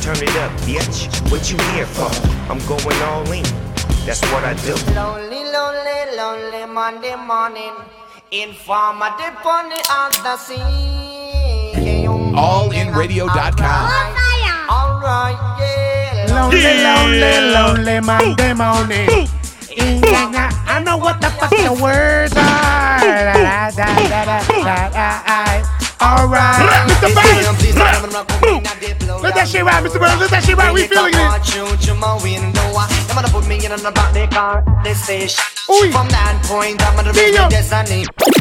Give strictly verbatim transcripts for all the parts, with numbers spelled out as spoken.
turn it up, bitch. What you here for? I'm going all in. That's what I do. Lonely, lonely, lonely Monday morning. Informer dip on the other scene. all in radio dot com. All right, yeah. Lonely, Yeah. lonely, lonely Monday morning. I know what the fuck the words are. Da, da, da, da, da, da, da. All right, Mister Burns. Let that shit ride, Mister Burns. Let that shit ride. We feeling it. Ooh. From that point, I'm gonna be your destiny.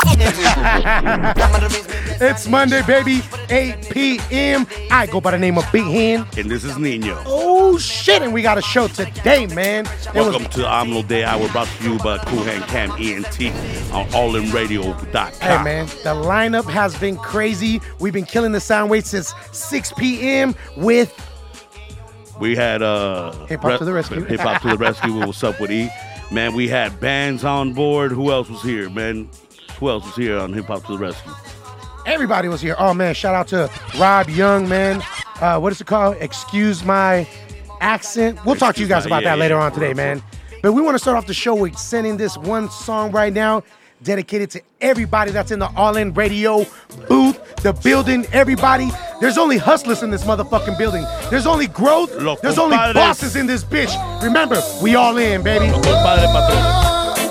It's Monday, baby, eight p.m. I go by the name of Big Hen. And this is Nino. Oh, shit, and we got a show today, man. It Welcome was, to Omnil Day Hour, brought to you by Cool Hand Cam E N T on all in radio dot com. Hey, man, the lineup has been crazy. We've been killing the sound wave since six p.m. with We had uh, Hip Hop to the Rescue. Hip Hop to the Rescue. What's up with E? Man, we had bands on board. Who else was here, man? Who else was here on Hip Hop to the Rescue? everybody was here. Oh, man, shout out to Rob Young, man. Uh, what is it called? Excuse my accent. We'll talk to you guys about yeah, that later yeah. on today, man. But we want to start off the show with sending this one song right now dedicated to everybody that's in the All In Radio booth, the building, everybody. There's only hustlers in this motherfucking building. There's only growth. Los There's only compadres. bosses in this bitch. Remember, we all in, baby. Los compadres patrones.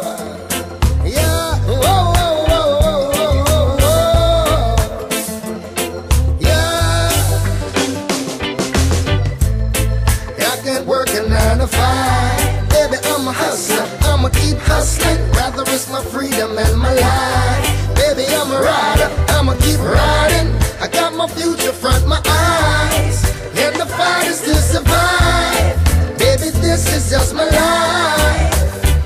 Baby, I'm a hustler, I'ma keep hustling. Rather risk my freedom and my life. Baby, I'm a rider, I'ma keep riding. I got my future front my eyes, and the fight is to survive. Baby, this is just my life.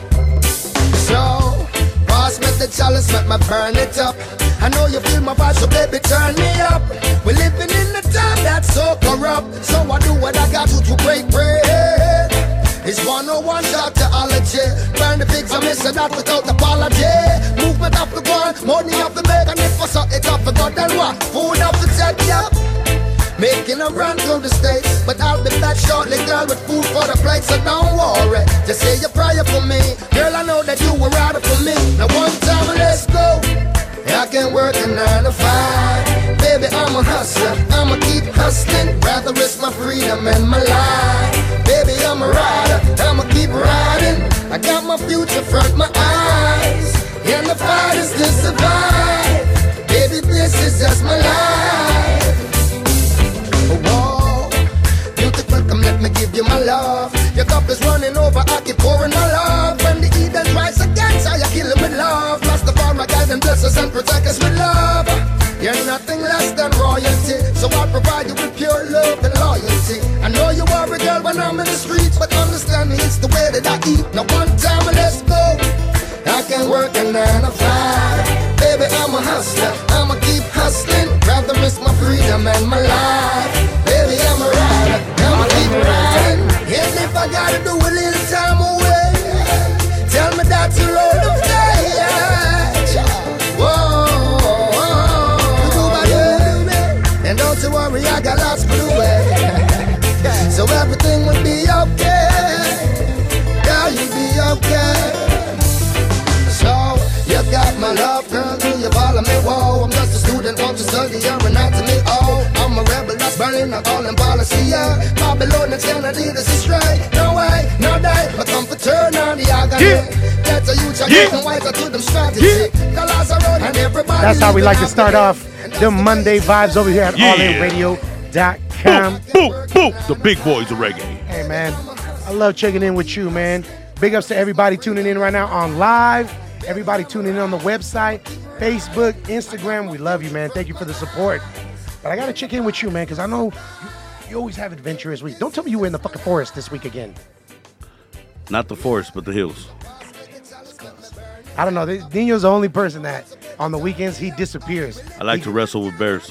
So, pass me the chalice, let me burn it up. I know you feel my vibe, so baby, turn me up. We're living in a time that's so corrupt, so I do what I got to to break bread. It's one oh one doctorology. Burn the pigs, I miss that without apology. Movement off the ground, money off the make, and if I suck it off the god, then what? Food off the take, yeah. Making a run through the states, but I'll be back shortly, girl, with food for the plate, so don't worry. Just say your prayer for me, girl, I know that you were rider for me. Now one time, let's go. I can work a nine to five. Baby, I'm a hustler, I'ma keep hustling. Rather risk my freedom and my life. Baby, I'm a rider, I'ma keep riding. I got my future front my eyes, and the fight is to survive. Baby, this is just my life. Whoa, beautiful, come let me give you my love. Your cup is running over, I keep pouring my love. When the Eden rise against, I kill it with love. Lost the farm, I guide and bless us and protect us with love. You're nothing less than royalty, so I'll provide you with pure love and loyalty. I know you are a girl when I'm in the streets, but understand me, it's the way that I eat. Now one time, let's go. I can work a nine to five. Baby, I'm a hustler, I'ma keep hustling. Rather risk my freedom and my life. Baby, I'm a rider, I'ma keep riding. And if I gotta do a little time away, tell me that's a road of fate. Whoa. And don't you worry, I got lots for the way. So everything will be okay. Yeah, you'll be okay. So, you got my love, girl, do you follow me? Whoa, I'm just a student, want to study your anatomy. Oh, I'm a rebel that's burning, not all in policy, yeah. Babylonians cannot lead us astray. No way, no day, but come for turn on the agony. Yeah. Get a youth, you're getting wiser to them strategy. Yeah. Colors are road and everybody. That's how we like to start off the Monday vibes over here at Yeah. all in radio dot com. Boom, boom, the big boys of reggae. Hey, man, I love checking in with you, man. Big ups to everybody tuning in right now on live, everybody tuning in on the website, Facebook, Instagram. We love you, man. Thank you for the support. But I got to check in with you, man, because I know you, you always have adventurous weeks. Don't tell me you were in the fucking forest this week again. Not the forest, but the hills. I don't know. Nino's the only person that on the weekends he disappears. I like he, to wrestle with bears.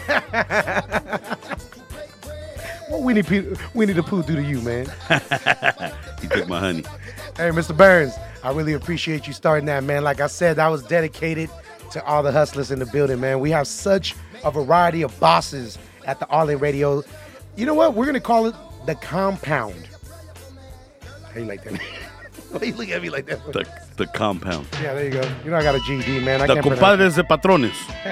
What Winnie, P- Winnie the Pooh do to you, man? He took my honey. Hey, Mister Burns, I really appreciate you starting that, man. Like I said, that was dedicated to all the hustlers in the building, man. We have such a variety of bosses at the All In Radio You know what? We're gonna call it the compound. How you like that? Why you look at me like that? The, the compound. Yeah, there you go. You know I got a G E D, man. I The can't compadres de patrones.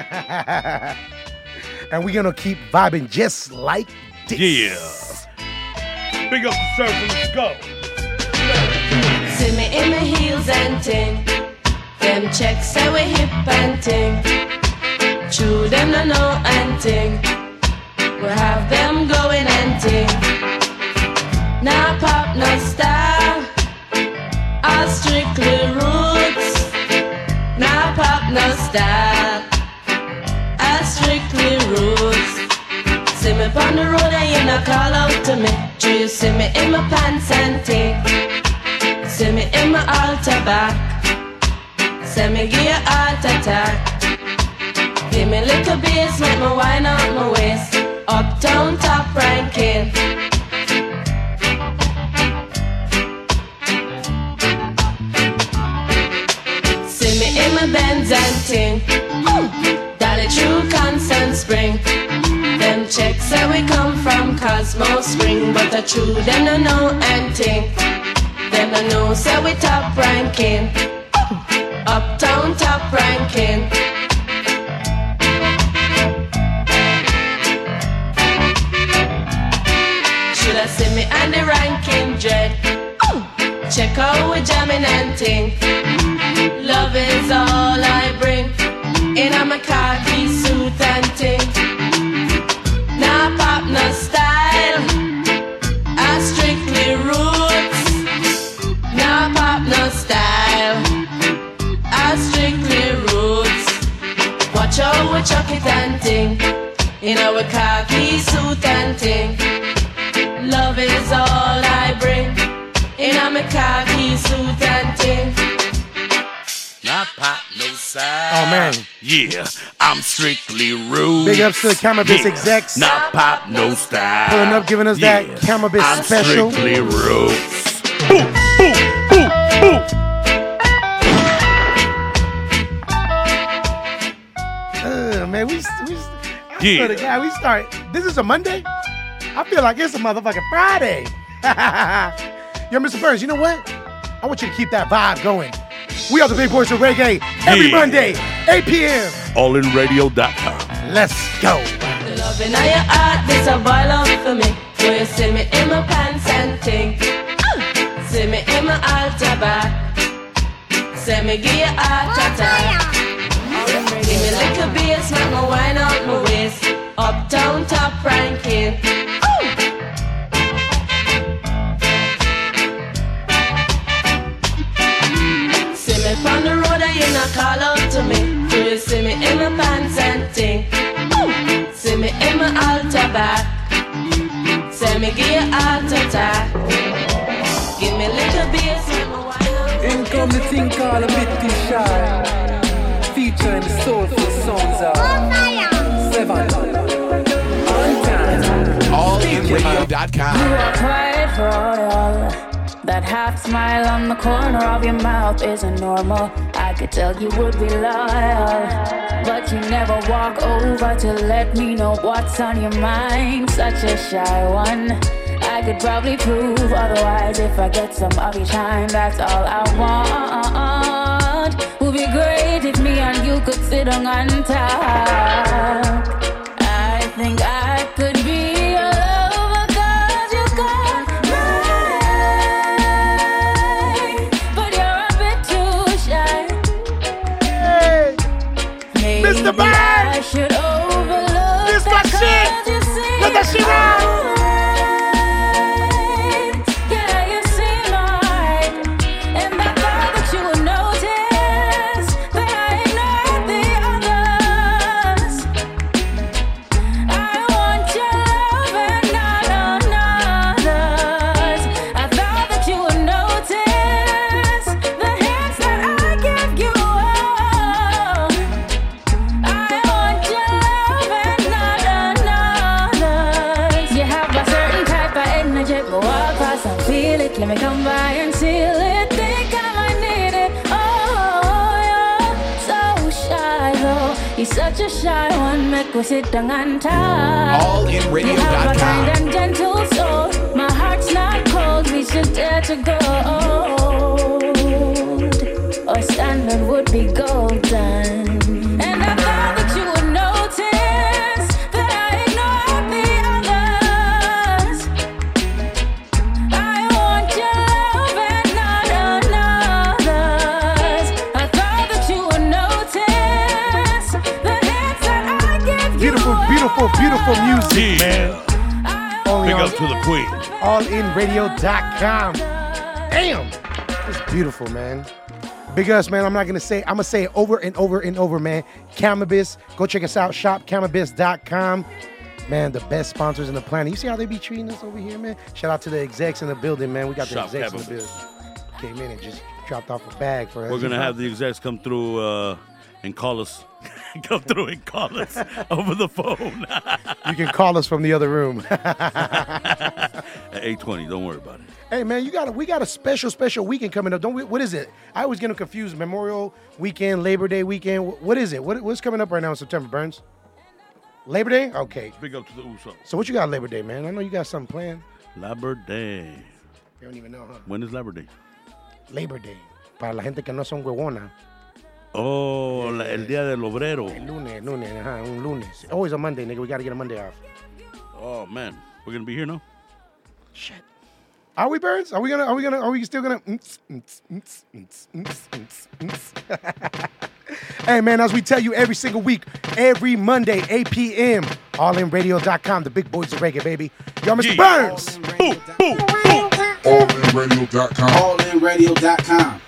And we're gonna keep vibing just like this. Yeah. Big up the circle. Let's go. See me in my heels and ting. Them checks say we hip and ting. True them no know and ting. We have them going and ting. Now pop no style. All strictly roots. Now pop no style. All strictly roots. See me on the road and you not call out to me. Do you see me in my pants and ting? See me in my altar back. See me give you heart attack. Give me little bass, make me wind up my waist. Uptown top ranking. See me in my Benz and ting. Dolly true Constant Spring. Them checks say we come from Cosmo Spring, but the true them no know and ting. Them no know say we top ranking. Uptown top ranking. Should I see me and the ranking dread? Check out we jamming and ting. Love is all I bring. In a my khaki suit and ting. Now pop no style. I strictly roots. Now pop no style. I strictly roots. Watch out we chuck it and ting. In our khaki suit and ting. Love is all I bring. In a my khaki suit and ting. Not pop no side. Oh man. Yeah, I'm strictly rude. Big ups to the cannabis yeah. execs. Not pop no style. Pulling up, giving us yeah. that cannabis I'm special. Strictly roots. Boom, boom, boom, boom. Uh, man, we we. I Yeah. swear to God, we start. This is a Monday. I feel like it's a motherfucking Friday. Yo, Mister Burns, you know what? I want you to keep that vibe going. We are the Big Boys of Reggae every Yeah. Monday, eight p.m. all in radio dot com. Let's go. The love in your heart, this a boil up for me. So you see me in my pants and ting. See me in my altar back. See me give you heart attack. Give me little bass, make me wind up my waist. Uptown top ranking. See me from the road and you not call out to me. Do you see me in my pants and ting? See me in my altar back. See me give you heart attack. Give me little bass, make me wind up. In come the thing called a bit too shy. Featuring the soulful songs of Seven. On time. all in radio dot com. You are quite royal. That half smile on the corner of your mouth isn't normal. I could tell you would be loyal, but you never walk over to let me know what's on your mind. Such a shy one. I could probably prove otherwise if I get some of your time. That's all I want. Would be great if me and you could sit on and talk. I think I could be your lover 'cause you got mine, but you're a bit too shy. Maybe Mister Bang! I should overlook This that my shit! 'cause you seem Let that shit out! right. Yeah, you seem right. And I thought that you would notice that I ignored the others. I want your love and not another's. I thought that you would notice the hints that I give you. I want your love and not another's. You have a certain type of energy, but walk past and feel it. Let me come by and seal it. Think I might need it. Oh, you're so shy though. He's such a shy one, make we sit down and talk. all in radio You have dot a kind com. and gentle soul. My heart's not cold, we should dare to go. Our standard would be golden. And I thought that you would notice that I ignored the others. I want your love and not another's. I thought that you would notice the hits that I give you. Beautiful, beautiful, beautiful music, Yeah. man. Only Big on up to the queen. all in radio dot com. Damn. It's beautiful, man. Big us, man. I'm not gonna say. I'm gonna say it over and over and over, man. Cannabis. Go check us out. shop cannabis dot com. Man, the best sponsors in the planet. You see how they be treating us over here, man? Shout out to the execs in the building, man. We got the Shop execs in the Cannabis. building. Came in and just dropped off a bag for us. We're gonna have the execs come through uh, and call us, come through and call us over the phone You can call us from the other room. at eight twenty. Don't worry about it. Hey, man, you got a, we got a special, special weekend coming up. Don't we? What is it? I always get them confused. Memorial weekend, Labor Day weekend. Wh- What is it? What, what's coming up right now in September, Burns? Labor Day? Okay. Big up to the Uso. So what you got Labor Day, man? I know you got something planned. Labor Day. You don't even know, huh? When is Labor Day? Labor Day. Para la gente que no son huevona. Oh, la- el día del obrero. El lunes, lunes, ajá, un lunes. Always a Monday, nigga. We got to get a Monday off. Oh man, we're gonna be here now. Shit. Are we, Burns? Are we gonna? Are we gonna? Are we still gonna? Mm-ts, mm-ts, mm-ts, mm-ts, mm-ts, mm-ts, mm-ts. Hey, man, as we tell you every single week, every Monday, eight p.m., all in radio dot com, the big boys of reggae, baby. Yo, Mister Yeah. Burns. Boo, boo, boo. all in radio dot com. all in radio dot com.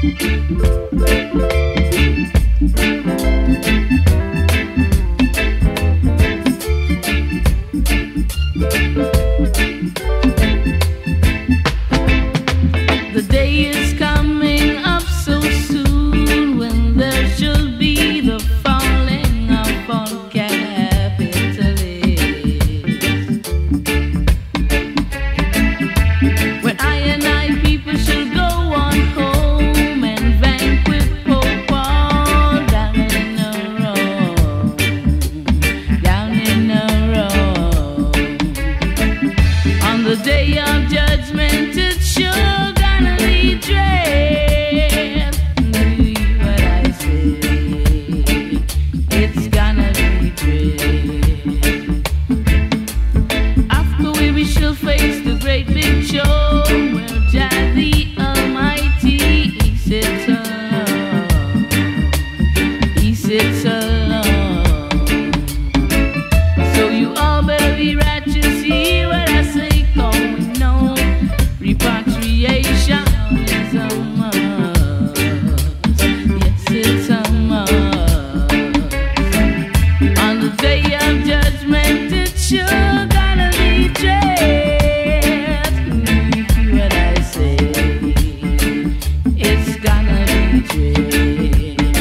The day is coming up so soon when there shall be the falling of all capitalists. When I and I people shall go on home and vanquish Pope all down in the road, down in the road. On the day of judgment, it sure gonna be dread. Believe what I say, it's gonna be dread. After we, we shall face the great big show where Jah the Almighty he sits alone, he sits alone. So you all better be righteous, hear what I say, going on. Repatriation is a must. Yes, it's a must. On the day of judgment, it sure gonna be dread. Hear what I say, it's gonna be dread.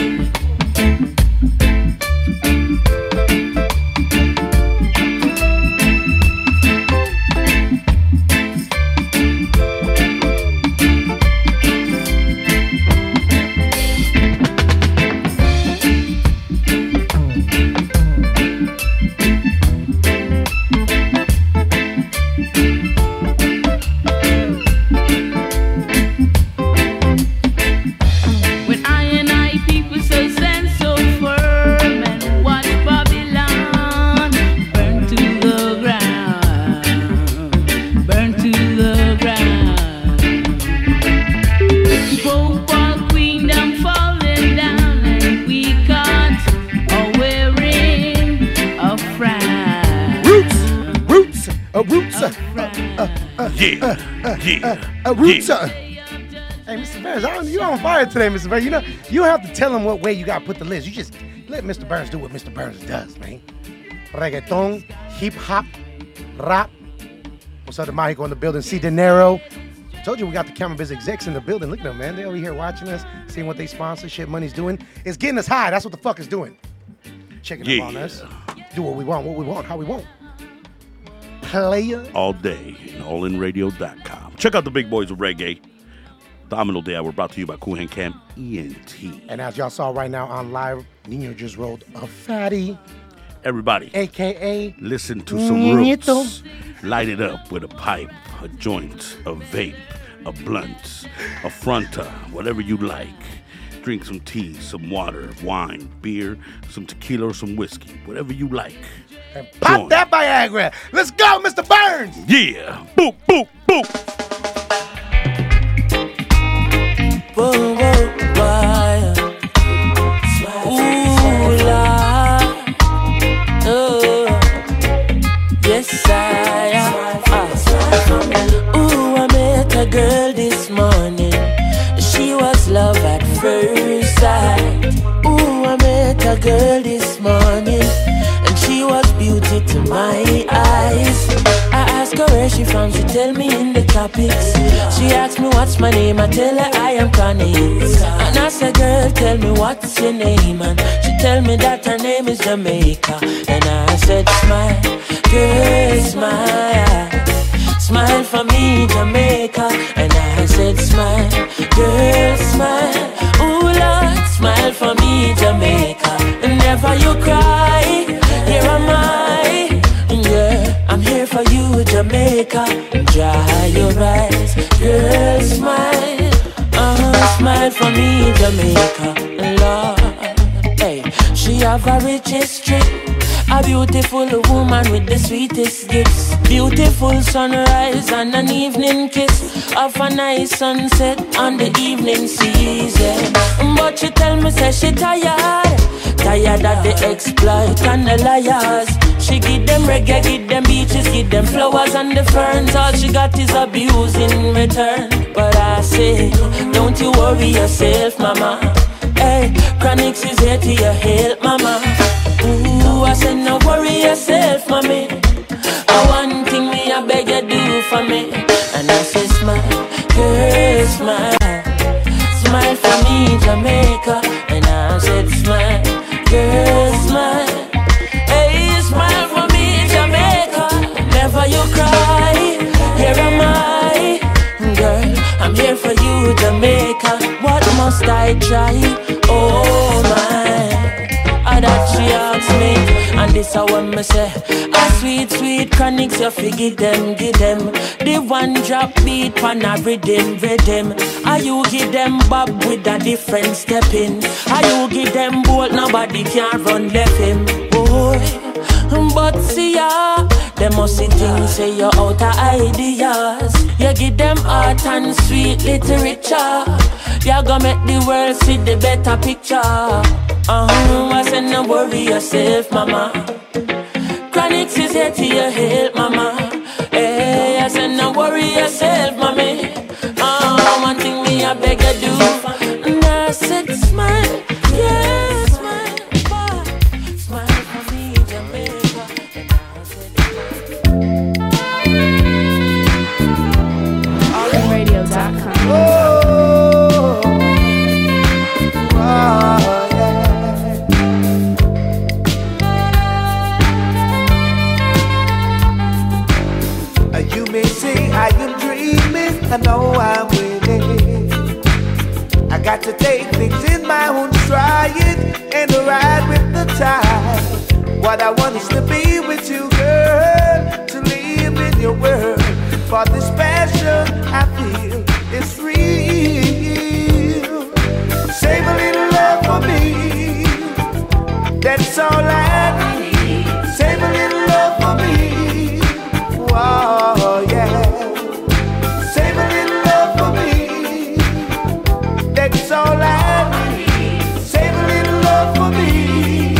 When I and I people so stand so firm and watch Babylon burn to the ground, burn to the ground. Pope all queendom falling down and we caught are wearing a frown. Roots, roots, uh, roots, uh, Yeah, yeah, uh, roots. yeah. Uh. Hey, Mister Burns, I don't, you on fire today, Mister Burns. You know, you don't have to tell him what way you got to put the list. You just let Mister Burns do what Mister Burns does, man. Reggaeton, hip hop, rap. What's up, the Mexico in the building? See De Niro. Told you we got the Cannabis execs in the building. Look at them, man. They over here watching us, seeing what they sponsor, shit money's doing. It's getting us high. That's what the fuck it's doing. Checking up on Yeah. us. Do what we want, what we want, how we want. Player. All day, all in radio dot com. Check out the big boys of reggae. Domino Day Hour brought to you by Cool Hand Camp E N T. And as y'all saw right now on live, Nino just rolled a fatty. Everybody, A K A listen to some Niñito. roots. Light it up with a pipe, a joint, a vape, a blunt, a fronta, whatever you like. Drink some tea, some water, wine, beer, some tequila or some whiskey, whatever you like. And pop Join. that Viagra. Let's go, Mister Burns. Yeah. Boop, boop, boop. Whoa, whoa, why? Ooh, la. Oh, yes, I am. Ah. Ooh, I met a girl this morning. She was love at first sight. Ooh, I met a girl this morning, and she was beauty to my eyes. I asked her where she from, she tell me in the tropics. She asked me what's my name, I tell her I am Connie. And I said, girl, tell me what's your name, and she tell me that her name is Jamaica. And I said, smile, girl, smile, smile for me, Jamaica. And I said, smile, girl, smile, ooh Lord, smile for me, Jamaica. Never you cry, here am I, yeah, I'm here for you, Jamaica. Dry your eyes, girl, smile, uh, smile for me, Jamaica. Lord, hey, she have a rich history, a beautiful woman with the sweetest gifts. Beautiful sunrise and an evening kiss of a nice sunset on the evening season. But she tell me, say she tired, tired of the exploit and the liars. She give them reggae, give them beaches, give them flowers and the ferns. All she got is abuse in return. But I say, don't you worry yourself, mama. Hey, Chronixx is here to your help, mama. Ooh, I said, no worry yourself, mommy. I one thing me, I beg you do for me. And I say, smile, girl, smile, smile for me, Jamaica. And I said, smile, girl, smile, hey, smile for me, Jamaica. Never you cry, here am I, girl, I'm here for you, Jamaica. What must I try? Oh my, ah, that she asked me. And this I want me say, a sweet, sweet Chronixx, you fi give them, give them the one drop beat pan a rhythm, rhythm. Are you give them bob with a different step in? Are you give them bolt, nobody can run left him, boy. But see ya, them must see things say you're out of ideas. You give them art and sweet literature. You gonna make the world see the better picture. Uh-huh, I said no worry yourself, mama. Chronixx is here to your help, mama. Hey, I said no worry yourself, mommy. Uh, one thing me I beg you do. And I said smile, yeah, smile, boy. Smile for me, Jamaica. And I said all in radio dot com. Oh, wow. You may say I am dreaming, I know I'm winning. I got to take things in my own stride and ride with the tide. What I want is to be with you, girl, to live in your world. For this passion I feel is real. Save a little love for me, that's all I need. Save a little love for me. Oh yeah, save a little love for me, that's all I need. Save a little love for me.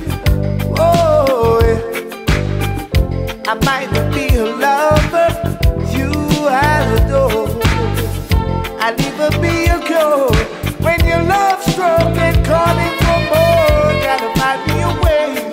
Oh yeah. I might not be a lover you adore, I'll even be a girl when your love struck and calling for more. Gotta find me a way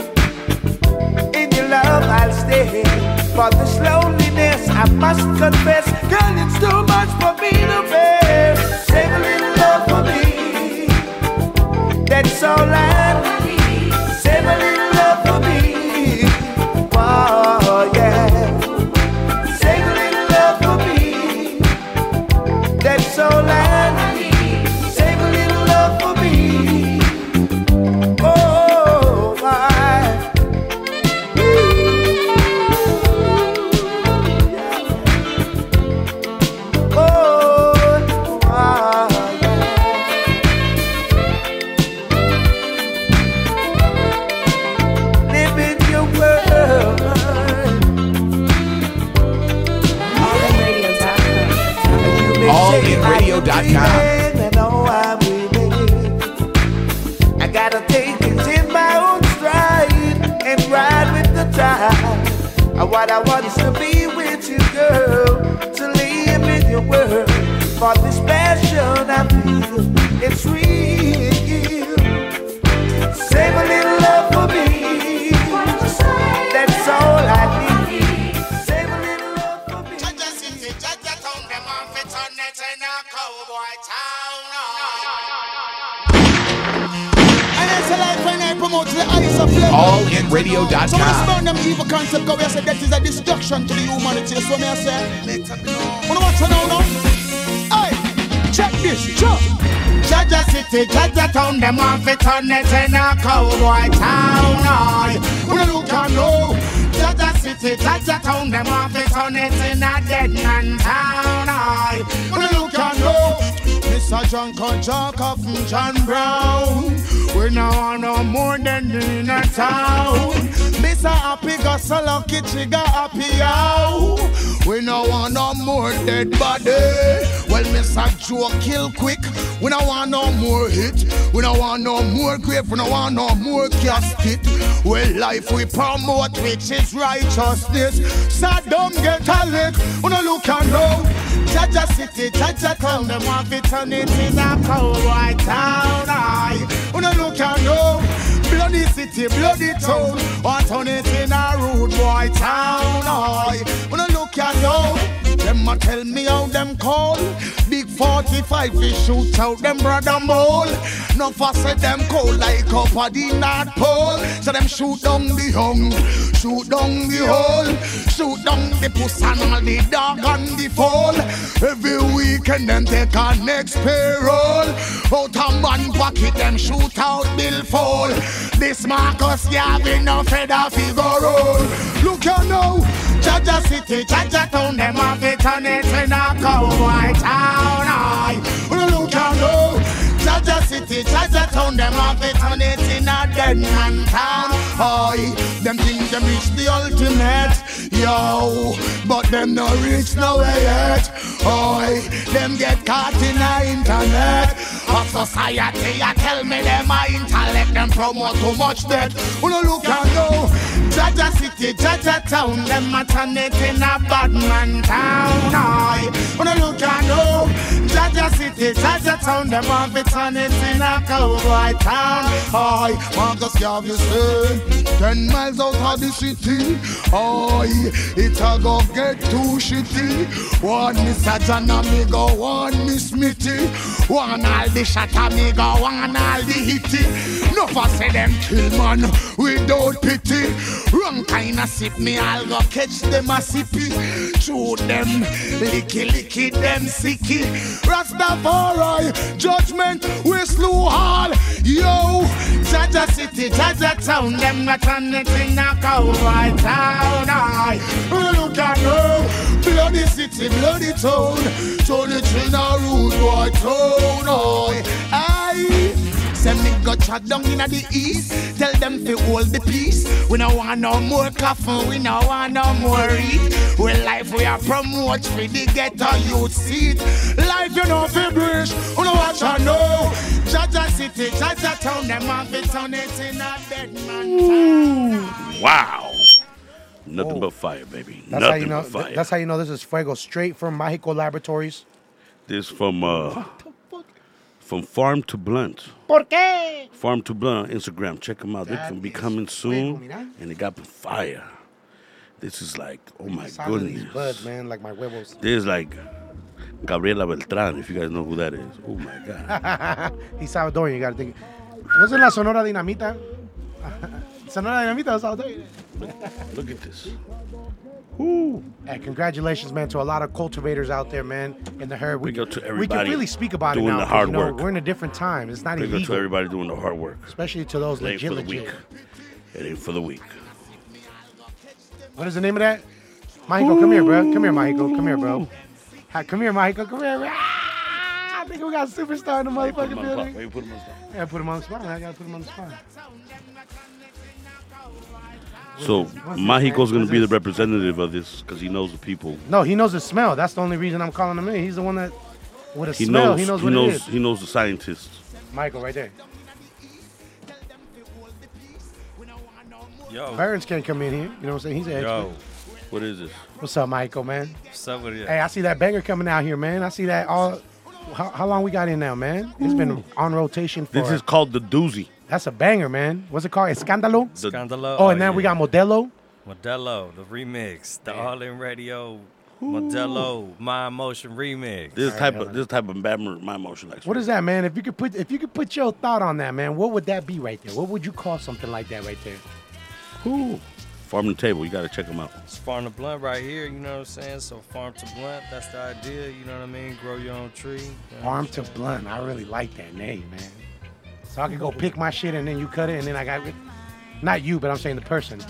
dot com. And oh, I will. I gotta take it in my own stride and ride with the tide. What I want is to be with you, girl, to live in your world. For this passion I feel, it's real. Save a little love for me. That's all I need. Save a little love for me. Jaja City, Jaja Town, them on fit on it in a cowboy town. And it's a life when I promote the ice of flavor. all in radio dot com. So let's burn them evil concept, because we say that is a destruction to the humanity. That's what I say. Wanna watch it now, now? Hey, check this, jump. Jaja City, Jaja Town, them want fit on it in a cowboy town. I wanna look and know. Jaja City, Jaja Town, them want fit on it in a dead man town. I wanna look and know. Mister John Conchaka from John Brown. We now want no more than in a town. Mister Happy got so lucky, trigger happy out. We now want no more dead body. Well, Mister Joe kill quick. We don't want no more hit. We don't want no more grave. We don't want no more casket. Well, life we promote, which is righteousness. Saddam get a lick. We don't look and know. Jaja City, Jaja Town, them want to turn it in a cowboy town. I wanna look and know. Bloody city, bloody town, want turn it in a rude boy town. I wanna look and know. Them a tell me how them call. Big forty-five we shoot out them brother mole. No fuss at them cold like up at the North Pole. So them shoot down the hung, shoot down the hole, shoot down the puss and all the dog and the foal. Every weekend them take a next payroll. Out a man pocket them shoot out bill fall. This Marcus Garvey no feather figure roll. Look you now, Jaja City, Jaja Town, them have it on it in a cowboy town. I look you now, Jaja City, Jaja Town, them have it on it in a dead man town. I them think them reach the ultimate, yo, but them no reach nowhere yet. I them get caught in the internet. Of society, I tell me them I intellect, them promote too much debt. Wanna look and go, Jaja City, Jaja Town, them a turn it in a bad man town. I wanna look and go, Jaja City, Jaja Town, them want to turn it in a cowboy town. I Marcus Garvey say, ten miles out of the city, I it a go get too shitty. One Mister John amigo, one Miss Mitty, one all the shot amigo, one all the hitty. No for say them kill man without pity. Wrong kind of sip me, I'll go catch them a sippy. Chew them, licky licky them sicky. Rastafari, judgment, we slew all. Yo, Jaja City, Jaja Town, them not on it in a cowboy town. I look at no bloody city, bloody town. Turn it in a rude boy town. I send me go chat down in the east. Tell them to hold the peace. We no want no more coffin, we no want no more eat. We life we are promote for the ghetto youth seat. Life you know fi bridge, we no watch and know. Jaja City, Jaja Town, them have it on it in a dead man town. Wow. Nothing Oh. but fire, baby. That's Nothing how you know. but fire. That's how you know this is Fuego, straight from Mexico Laboratories. This from uh, from Farm to Blunt. ¿Por qué? Farm to Blunt on Instagram. Check them out. They're That gonna be is coming fuego, soon, mira. and they got fire. This is like, oh my Solid these goodness. buds, man, like my huevos. This is like Gabriela Beltran, if you guys know who that is. Oh my God. He's Salvadorian, you gotta think. Wasn't La Sonora Dinamita? Sonora Dinamita was Salvadorian. Look at this. Woo. Hey, congratulations, man, to a lot of cultivators out there, man, in the herd. We, Big up to we can everybody really speak about it doing now. the 'cause, hard you know, work. We're in a different time. It's not Big up to illegal. everybody doing the hard work. Especially to those It ain't legit, for the legit. weak. It ain't for the weak. What is the name of that? Mahiko, come here, bro. Come here, Mahiko. Come here, bro. Hi, come here, Mahiko. Come here. Ah, I think we got a superstar in the motherfucking building. Why you put him on spot? Yeah, put him on the spot. I gotta put him on the spot. So What's this, Mahiko's man? gonna be the What's this? representative of this because he knows the people. No, he knows the smell. That's the only reason I'm calling him in. He's the one that With a he smell, knows, he knows he what knows, it is. He knows the scientists. Michael, right there. Yo. Burns can't come in here. You know what I'm saying? He's an expert. Yo. What is this? What's up, Michael, man? What's up with you? Hey, I see that banger coming out here, man. I see that all. How, how long we got in now, man? It's been on rotation for. This is called the doozy. That's a banger, man. What's it called? Escándalo? Escándalo. Oh, and then we got Modelo. Modelo, the remix, the All In Radio Modelo My Emotion remix. This type of this type of bad my emotion. Like What is that, man? If you could put if you could put your thought on that, man, what would that be right there? What would you call something like that right there? Who? Farm to Table. You got to check them out. It's Farm to Blunt right here, you know what I'm saying? So Farm to Blunt, that's the idea, you know what I mean? Grow your own tree. You know Farm to Blunt. I really like that name, man. So I could go pick my shit and then you cut it and then I got, not you, but I'm saying the person.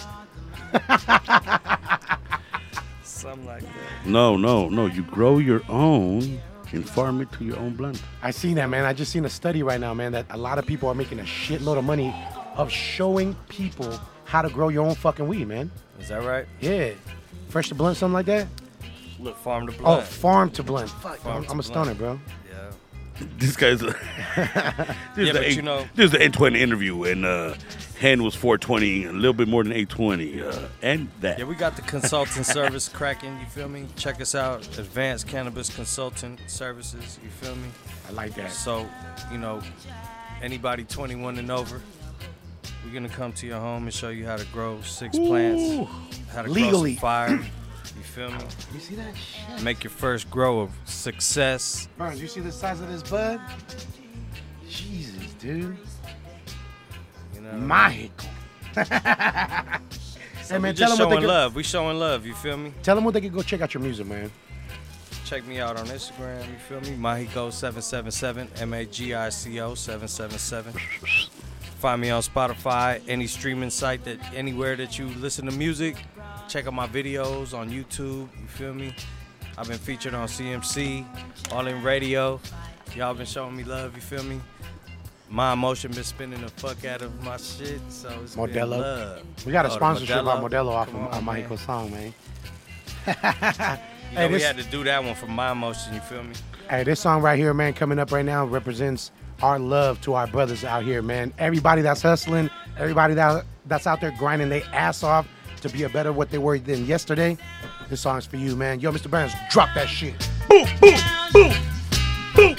Something like that. No, no, no. You grow your own and farm it to your own blunt. I seen that, man. I just seen a study right now, man, that a lot of people are making a shitload of money of showing people how to grow your own fucking weed, man. Is that right? Yeah. Fresh to Blunt, something like that? Look, Farm to Oh, Blunt. Farm to Blunt. Fuck, Farm I'm, to I'm a stunner, bro. Yeah. This guy's a this Yeah, is but the you know- this is the eight twenty interview, and uh, Hen was four twenty, a little bit more than eight twenty, uh, and that. Yeah, we got the consulting service cracking, you feel me? Check us out, Advanced Cannabis Consulting Services, you feel me? I like that. So, you know, anybody twenty-one and over, we're gonna come to your home and show you how to grow six Ooh. plants, how to Legally. grow some fire, you feel me? You see that shit? Make your first grow of success. Burns, you see the size of this bud? Jesus, dude. You know, Mágico. so Hey, man, we tell just them what showing they could, love. We showing love, you feel me? tell them what they can go check out your music, man. Check me out on Instagram, you feel me? Mahiko seven seven seven, M A G I C O seven seven seven. Find me on Spotify, any streaming site that anywhere that you listen to music. Check out my videos on YouTube, you feel me? I've been featured on C M C, All In Radio. Y'all been showing me love, you feel me? My Emotion been spinning the fuck out of my shit, so it's been Modelo. love. We got a Oh, the sponsorship on Modelo off Come of on, uh, man. Mágico song, man. You know, Hey, we this- had to do that one for My Emotion, you feel me? Hey, this song right here, man, coming up right now represents our love to our brothers out here, man. Everybody that's hustling, everybody that that's out there grinding their ass off to be a better what they were than yesterday. This song's for you, man. Yo, Mister Burns, drop that shit. Boom, boom, boom, boom.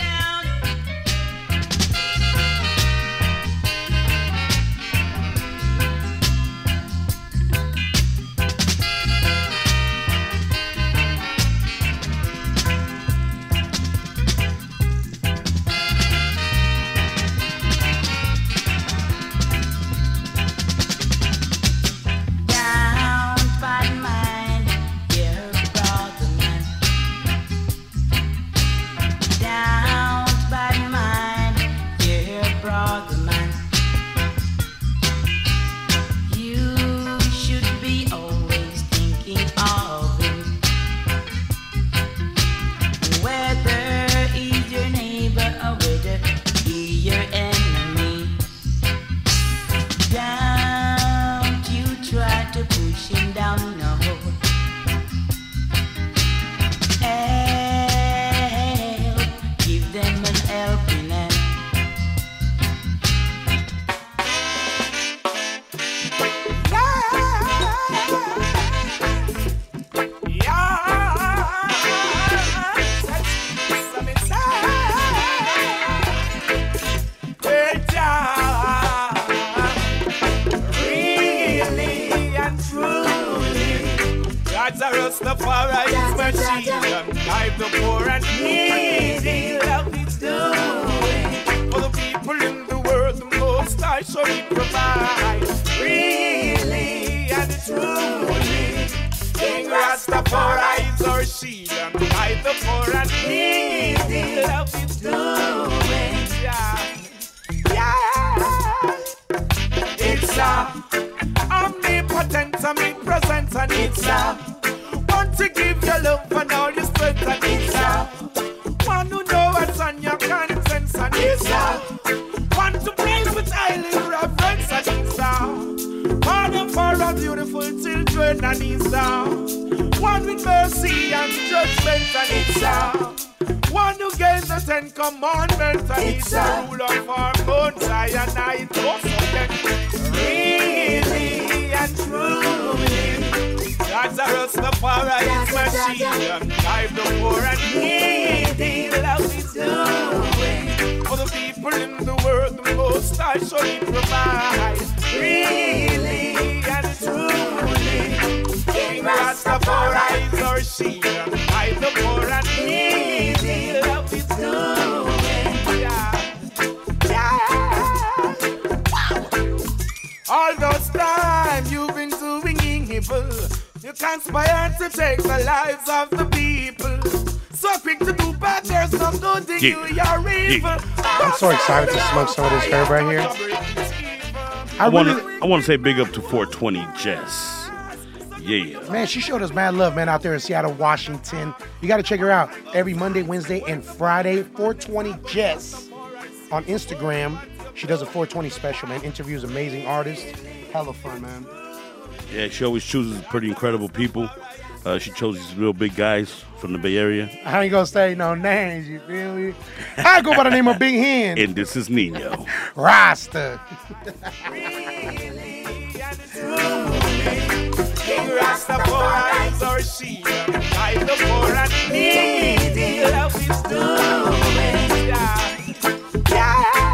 Down by mine, you're a brother man. Down by mine, you're a brother man. You should be always thinking of him. Whether he's your neighbor or whether he's your enemy. Don't you try to push him down, no. Help, give them an helping hand. Really and truly, God's a Rastafari's machine. Guide the poor and needy, love is doing. For the people in the world, the most I shall be provide. Really and truly, King Rastafari is our shield. And guide the poor and needy, love is doing. Yeah. Yeah. It's a omnipotent, omnipresent, and it's a want to give your love and all your strength, and it's a one who know what's on your conscience, and it's a want to praise with highly reverence, and it's a pardon for our beautiful children, and it's a one with mercy and judgment, and it's a One who gave the Ten Commandments, and he's the ruler for Mount Zion. I know something really and truly. God's a Rastafari, it's machine. Drive the poor and needy, love is doing. For the people in the world, the most I surely provide. Really and truly. King Rastafari is our shield. Drive the poor and needy, love is doing. Yeah. Yeah. Wow. All those times you've been doing evil, you conspire to take the lives of the people. So quick to do bad, there's no good in you, you're evil. I'm so excited to smoke some of this herb right here. I, I want to I want to say big up to four twenty Jess. Yeah. Man, she showed us mad love, man, out there in Seattle, Washington. You got to check her out every Monday, Wednesday, and Friday. four twenty Jess on Instagram. She does a four twenty special, man. Interviews amazing artists. Hella fun, man. Yeah, she always chooses pretty incredible people. Uh, she chose these real big guys from the Bay Area. I ain't gonna say no names, you feel me? I go by the name of Big Hen. And this is Nino. Rasta. King Rastafari is our shield. Guide the poor and needy, love is doing. Yeah. Yeah.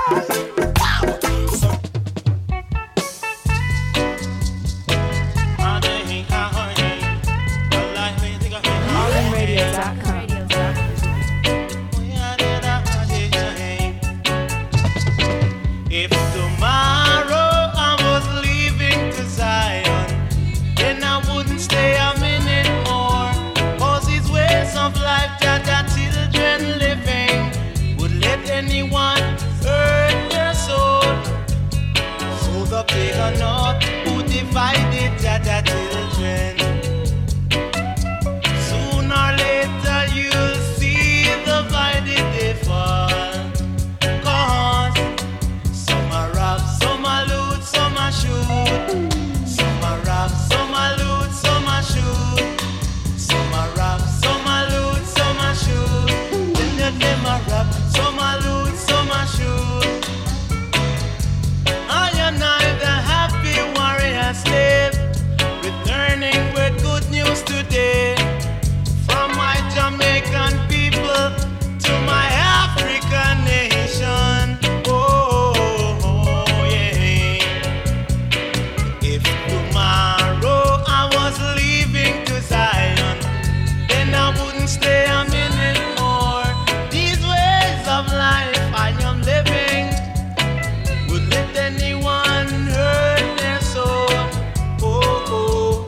If tomorrow I was leaving to Zion, then I wouldn't stay a minute more. Cause these ways of life that our children living would let anyone hurt their soul. So the big or not who divided that our children. Sooner or later you'll see the divided they fall. Shoot. Some a rob, some a loot, some a shoot. Some a rob, some a loot, some a shoot. Then let them a rob, some a loot, some a shoot. I am not the happy warrior slave, returning with good news today. From my Jamaican people to my African nation. Stay a minute more. These ways of life I am living would let anyone hurt their soul. Oh, oh.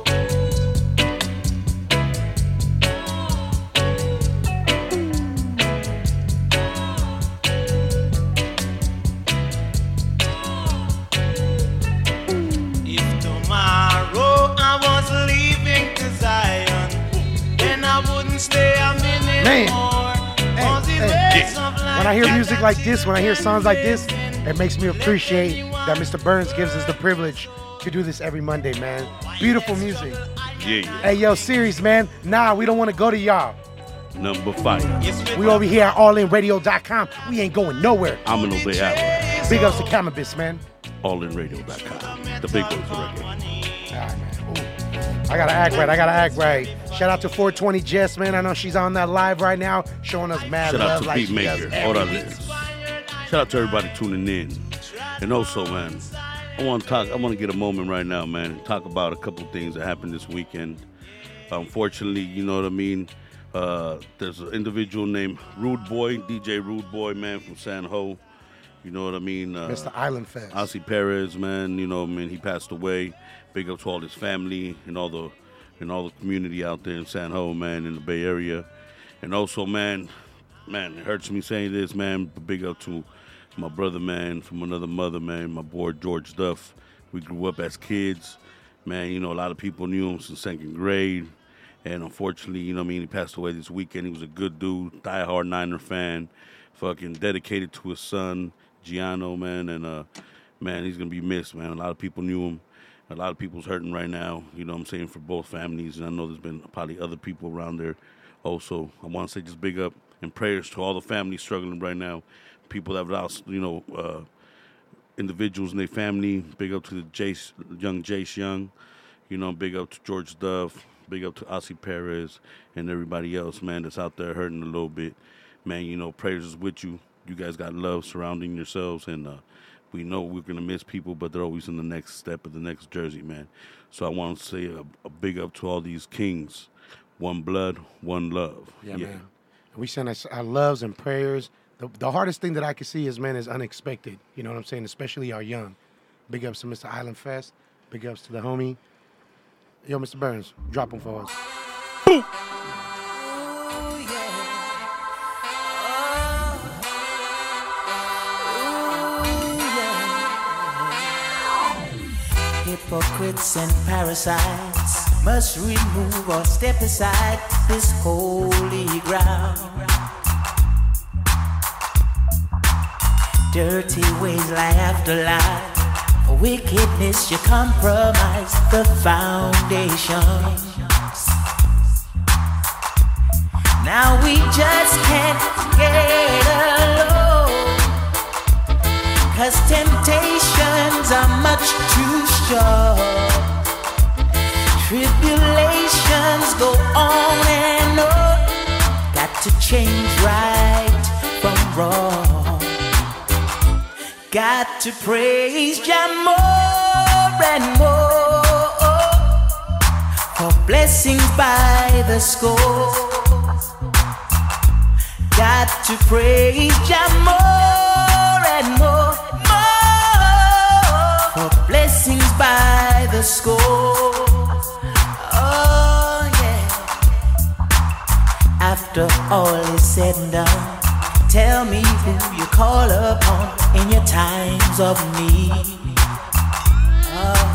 If tomorrow I was leaving to Zion, then I wouldn't stay a minute Man. more. Hey, hey. When I hear music like this, when I hear songs like this, it makes me appreciate that Mister Burns gives us the privilege to do this every Monday, man. Beautiful music. Yeah, yeah. Hey, yo, serious, man. Nah, we don't want to go to y'all. Number five. We over here at all in radio dot com. We ain't going nowhere. I'm an Obey Apple. Big ups to Cannabis, man. all in radio dot com. The big boys of reggae. All right, man. Ooh. I gotta act right. I gotta act right. Shout out to four twenty Jess, man. I know she's on that live right now, showing us mad Shout love out to like Beat she Maker. does Hold on everything. this. Shout out to everybody tuning in. And also, man, I want to talk. I want to get a moment right now, man, and talk about a couple of things that happened this weekend. Unfortunately, you know what I mean. Uh, there's an individual named Rude Boy, D J Rude Boy, man, from San Ho. You know what I mean? Uh, Mister Island Fest. Ossie Perez, man. You know, I mean, he passed away. Big up to all his family and all the and all the community out there in San Ho, man, in the Bay Area. And also, man, man, it hurts me saying this, man. But big up to my brother, man, from another mother, man, my boy George Duff. We grew up as kids, man. You know, a lot of people knew him since second grade. And unfortunately, you know what I mean, he passed away this weekend. He was a good dude, diehard Niner fan, fucking dedicated to his son, Gianno, man. And, uh, man, he's going to be missed, man. A lot of people knew him. A lot of people's hurting right now, you know what I'm saying, for both families. And I know there's been probably other people around there also. I want to say just big up and prayers to all the families struggling right now. People that have lost, you know, uh, individuals in their family. Big up to the Jace, young Jace Young. You know, big up to George Dove. Big up to Ossie Perez and everybody else, man, that's out there hurting a little bit. Man, you know, prayers is with you. You guys got love surrounding yourselves, and uh, we know we're going to miss people, but they're always in the next step of the next jersey, man. So I want to say a, a big up to all these kings. One blood, one love. Yeah, yeah. man. We send us our loves and prayers. The, the hardest thing that I can see is, man, is unexpected. You know what I'm saying? Especially our young. Big ups to Mister Island Fest. Big ups to the homie. Yo, Mister Burns, drop them for us. Boom. Hypocrites and parasites must remove or step aside this holy ground. Dirty ways lie after lie. For wickedness you compromise the foundations. Now we just can't get alone, 'cause temptations are much too strong. Tribulations go on and on. Got to change right from wrong. Got to praise Jah more and more for blessings by the score. Got to praise Jah more and more, more for blessings by the score. Oh yeah. After all is said and done, tell me who you call upon in your times of need. Oh,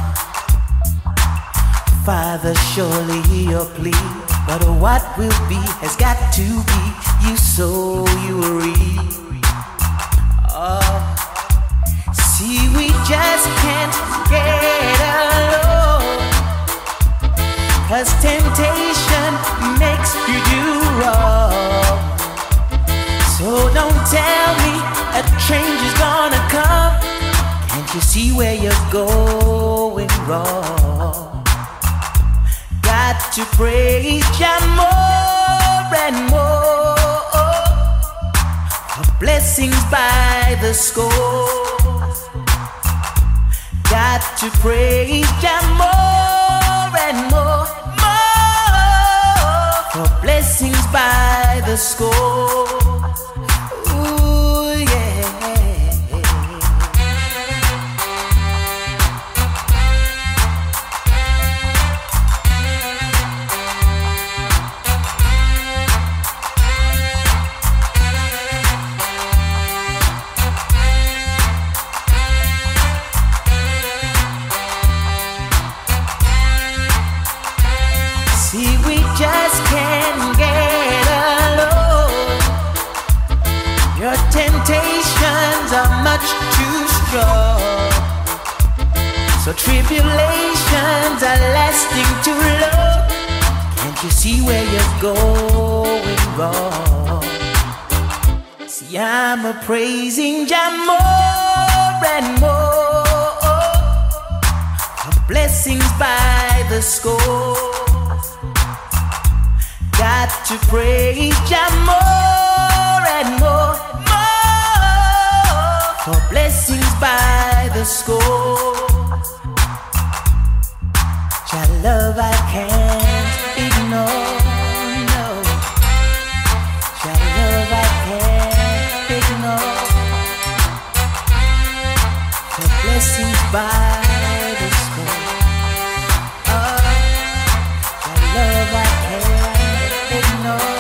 Father, surely hear your plea, but what will be has got to be. You sow, you will reap. Oh, see, we just can't get alone, 'cause temptation makes you do wrong. So don't tell me a change is gonna come. Can't you see where you're going wrong? Got to praise Jah more and more for blessings by the score. Got to praise Jah more and more, more for blessings by the score. So tribulations are lasting too long. Can't you see where you're going wrong? See, I'm a praising Jah more and more for blessings by the score. Got to praise Jah more and more, more for blessings by the score. Jah love I can't ignore, no. Jah love I can't ignore. The blessings by the score. Oh, Jah love I can't ignore.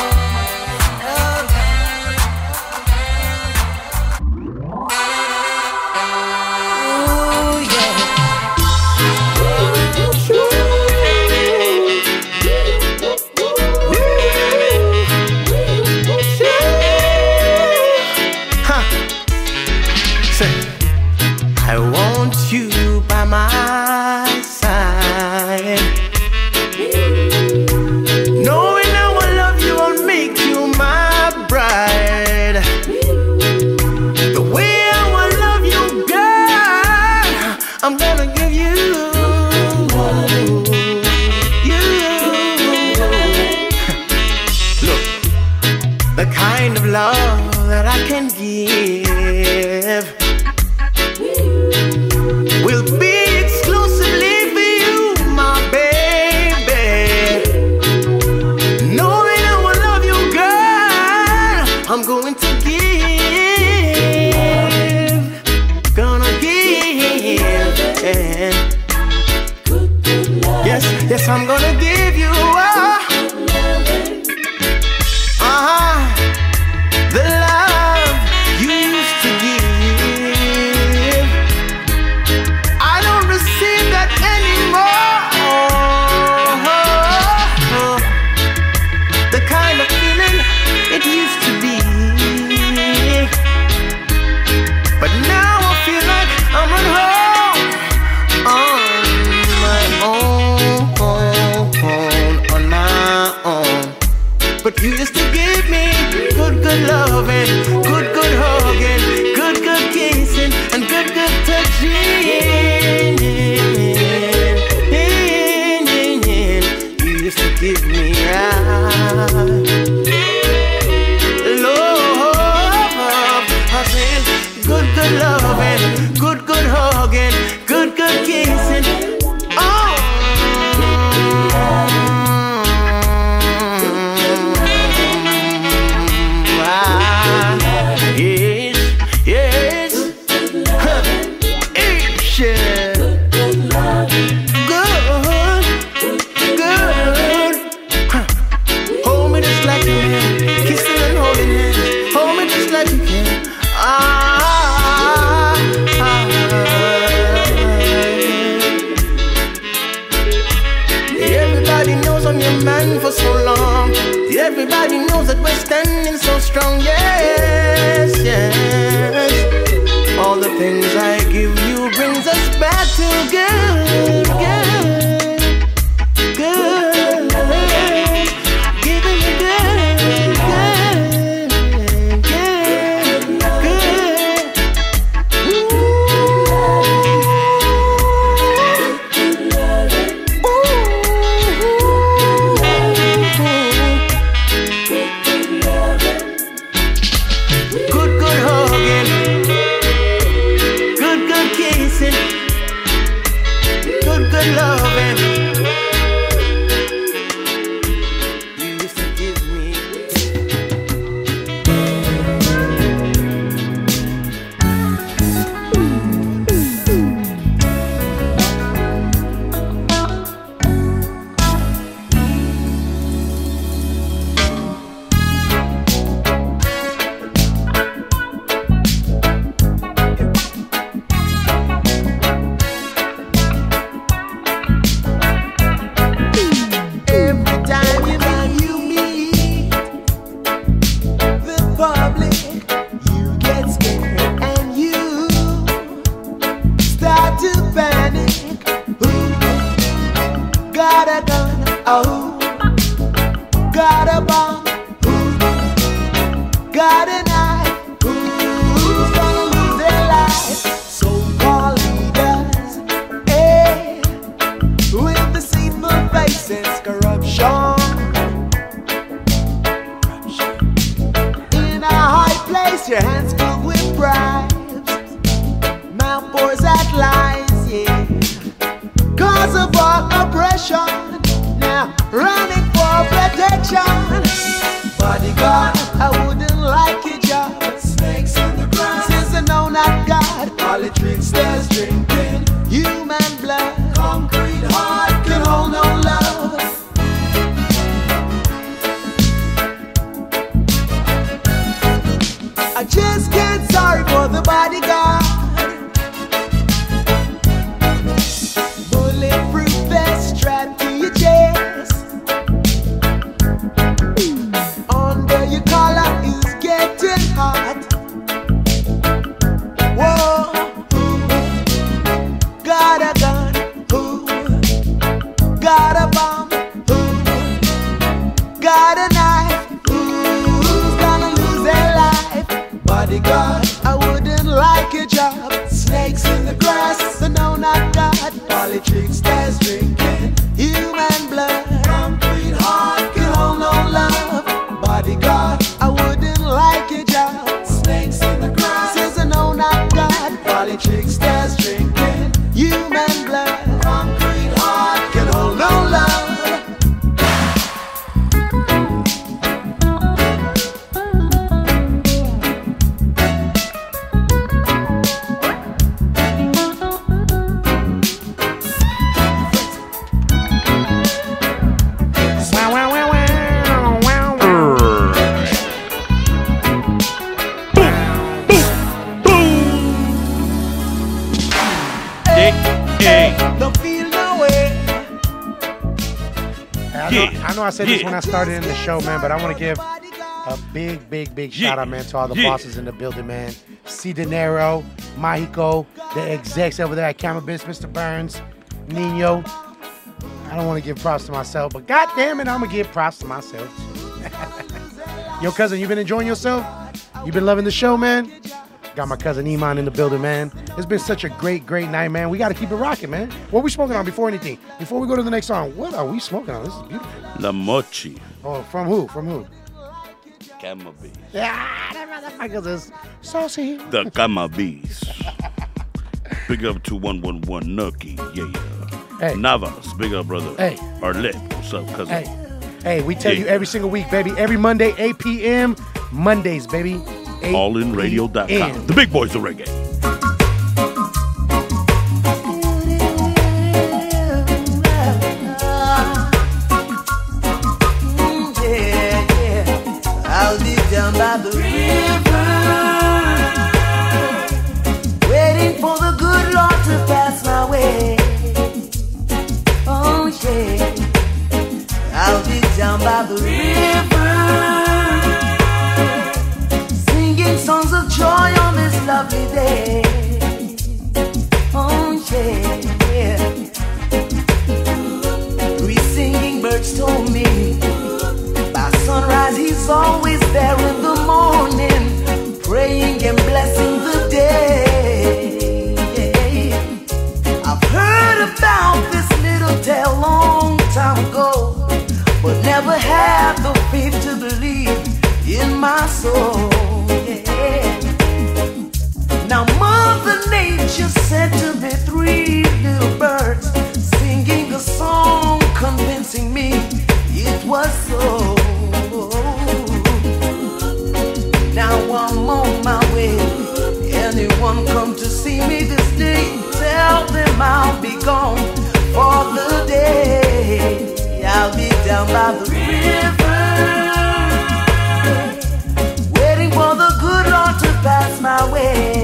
you. Look, the kind of love that I can give will be exclusively for you, my baby. Knowing I will love you, girl, I'm going to give, gonna give, and yes, yes, I'm gonna give you uh, uh, the love you used to give. I don't receive that anymore. The kind of feeling it used to be. But now I feel like I'm at home on my own, on my own. But you used to give me good, good loving, good, good hugging, good, good kissing, and good, good touching. You used to give me ah, love, I said, good, good loving, good, good hugging, good, good kissing. Oh. Yes, yes, huh. Ish, yeah. Good, good, huh. Hold me just like you can, kissing and holding hands. Hold me just like you can. Ah, ah, ah. Everybody knows I'm your man for so long. Everybody knows that we're standing so strong. Yes, yes. All the things I give you brings us back to good, good, good. Giving you good, good, good, good. Good, good hugging, good, good kissing, good, good loving. You used to give me. Every time you meet, you meet the public, you get scared and you start to panic. Who got a gun? Oh, got a bomb? Who got a knife? Who's gonna lose their life? So-called leaders, eh? With deceitful faces, corruption. In a high place, your hands filled with bribes. Mouth pours out lies, yeah. Cause of all oppression, now running for protection. Bodyguard, I wouldn't like it, Jah. tricksters drinking human blood. Concrete heart can hold no love. Bodyguard, I wouldn't like it, y'all. Snakes in the grass, says I know not God. Poly tricksters drinking human blood. Concrete heart can hold no love. I know I said yeah. this when I started in the show, man, but I want to give a big, big, big yeah. shout out, man, to all the yeah. bosses in the building, man. C. De Niro, Mahiko, the execs over there at Camabis, Mister Burns, Nino. I don't want to give props to myself, but God damn it, I'm going to give props to myself. Yo, cousin, you been enjoying yourself? You been loving the show, man? Got my cousin Iman in the building, man. It's been such a great, great night, man. We got to keep it rocking, man. What are we smoking on before anything? Before we go to the next song, what are we smoking on? This is beautiful. La Mochi. Oh, from who? From who? Cannabis. Yeah, that motherfuckers is saucy. The Cannabis. Big up to one one one Nucky, yeah. Hey. Navas, big up, brother. Hey. Arlet, what's up, cousin? Hey. Hey, we tell yeah. you every single week, baby. Every Monday, eight p.m. Mondays, baby. all in radio dot com. The big boys of reggae. I'll be down by the river, waiting for the good Lord to pass my way. Oh yeah, I'll be down by the river, singing songs of joy on this lovely day. Oh yeah, three singing birds told me by sunrise he's always there in the morning, praying and blessing the day. I've heard about this little tale long time ago, but never had the faith to believe in my soul. Now Mother Nature sent to me three little birds, singing a song, convincing me it was so. Now I'm on my way. Anyone come to see me this day, tell them I'll be gone for the day. I'll be down by the river, waiting for the good Lord to pass my way.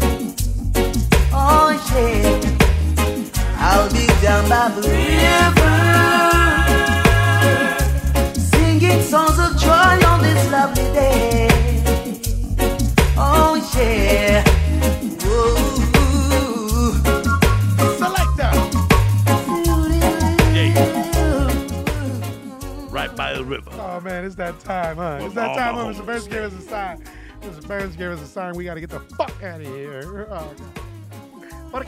Oh yeah, I'll be down by the river, singing songs of joy on this lovely day. Oh yeah. Whoa. Selector. Yeah. Right by the river. Oh man, it's that time, huh? It's that time, huh? Mister Burns gave us a sign. Mister Burns gave us a sign. We got to get the fuck out of here. Oh, God.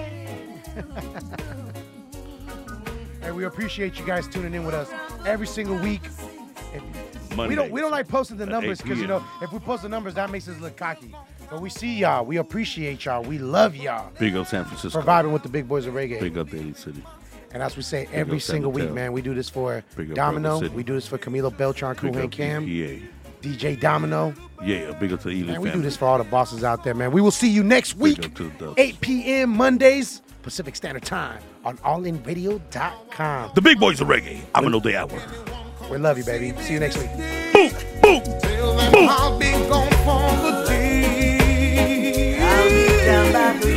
Hey, we appreciate you guys tuning in with us every single week. If, we don't we don't like posting the numbers because, you know, if we post the numbers, that makes us look cocky. But we see y'all. We appreciate y'all. We love y'all. Big up San Francisco. For vibing with the big boys of reggae. Big up Daly City. And as we say every single week, man, we do this for Big Domino. We do this for Camilo Beltran, Cool Hand Cam. Yeah. D J Domino. Yeah, big up to Ely Man, we family. do this for all the bosses out there, man. We will see you next week, eight p.m. Mondays, Pacific Standard Time, on all in radio dot com. The big boys of reggae. I'm an day hour. We love you, baby. See you next week. Boom, boom, Tell them boom. I'll be gone for the day. I'll be down by the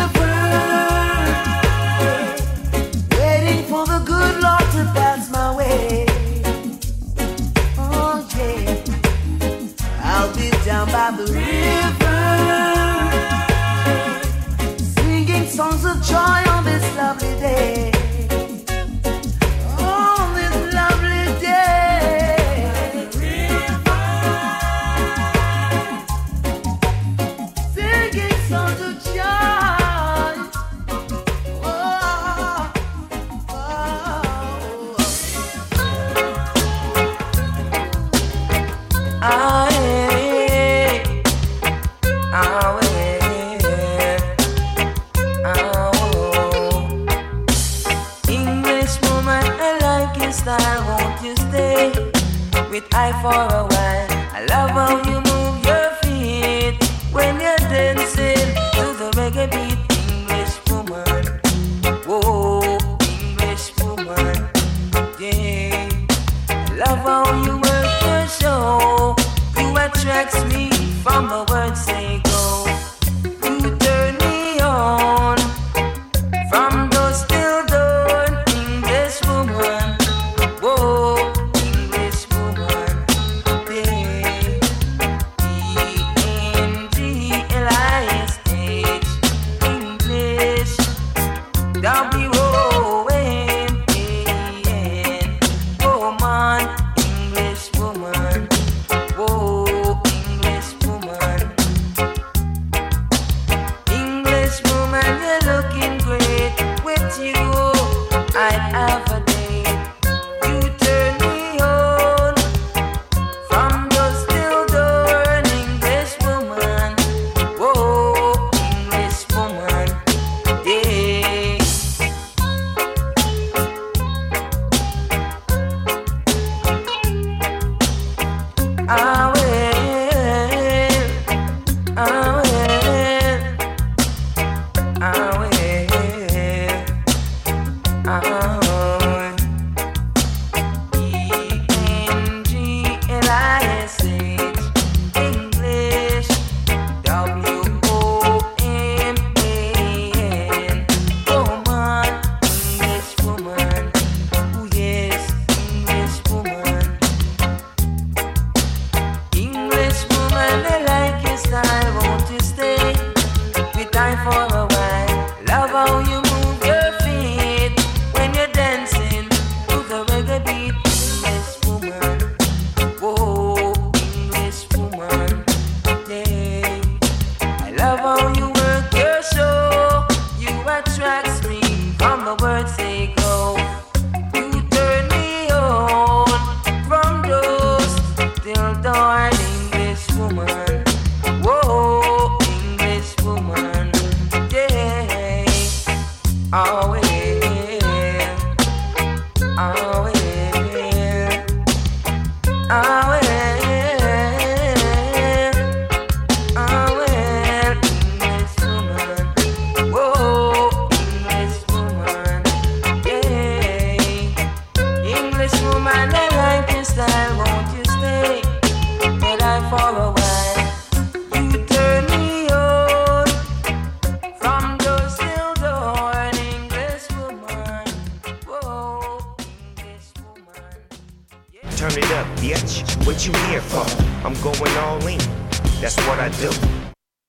river, waiting for the good Lord to pass my way. Oh yeah, I'll be down by the river, singing songs of joy on this lovely day. On this lovely day. with I for a while. I love how you move your feet when you're dancing to the reggae beat. English woman, whoa, English woman, yeah. I love how you work your show. You attracts me from the words they go. You turn me on from those still dawn. English woman, whoa, English woman, yeah. E N G L I S H, English, W O M A N, woman, English woman, whoa, English woman. English woman, you're looking great. With you, I'd have a date. You turn me on from your still door. English woman, whoa, English woman, yeah. I will, I will, I will, I will. E N G L I S H, English, W O M A N, woman, English woman, oh yes, English woman. English woman, I like your style, won't you stay with I for a while? Love how you move your feet when you're dancing to the reggae beat. English woman, whoa, English woman, yeah. I love how you work your show. You attracts me from the words they go. You turn me on from dusk till dawn. English woman, whoa, English woman, yeah. Oh, yeah, oh, yeah, oh, yeah, oh, yeah. English woman, whoa, English woman, yeah. English woman, I like your style, won't you stay with I for a while? You turn me on from those still dawn. English woman, whoa, English woman. Turn it up, bitch. What you here for? I'm going all in. That's what I do.